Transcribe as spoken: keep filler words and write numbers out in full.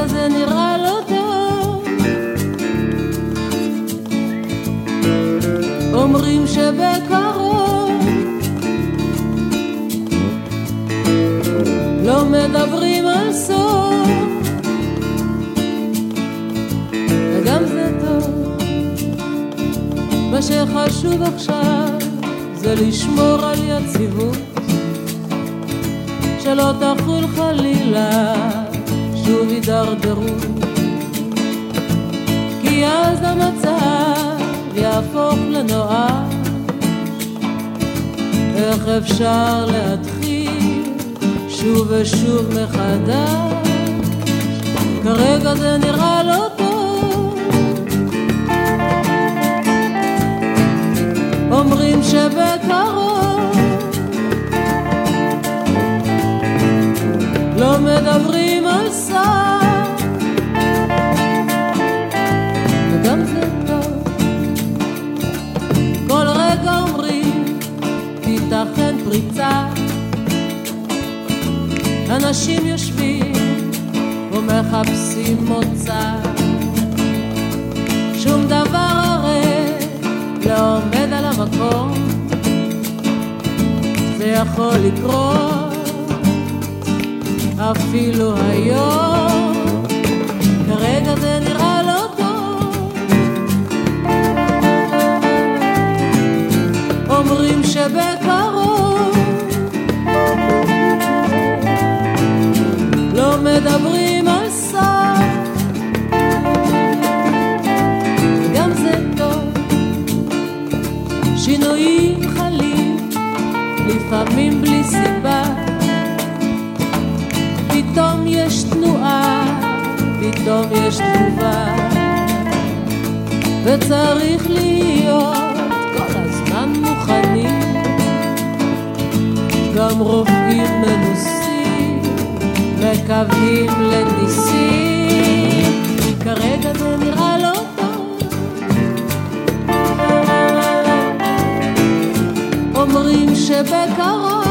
זה נראה לא טוב, אומרים שבקרוב, לא מדברים על סוף, וגם זה טוב. מה שחשוב עכשיו זה לשמור על יציבות, שלא תחול חלילה שוב הידרדרות, כי אז המצב יהפוך לנואש. איך אפשר להתחיל שוב ושוב מחדש? כרגע זה נראה לא טוב, אומרים שבקרוב, לא מדברים על סף, וגם זה טוב. כל רגע אומרים תיתכן פריצה, אנשים יושבים ומחפשים מוצא, שום דבר הרי לא עומד על המקום, זה יכול לקרות אפילו היום. כרגע זה נראה לא טוב, אומרים שבקרוב, לא מדברים על סף, גם זה טוב. שינויים חלים לפעמים בלי סיבה, פתאום יש תנועה, פתאום יש תגובה, וצריך להיות כל הזמן מוכנים. גם רופאים מנוסים מקווים לניסים, כרגע זה נראה לא טוב, אומרים שבקרוב,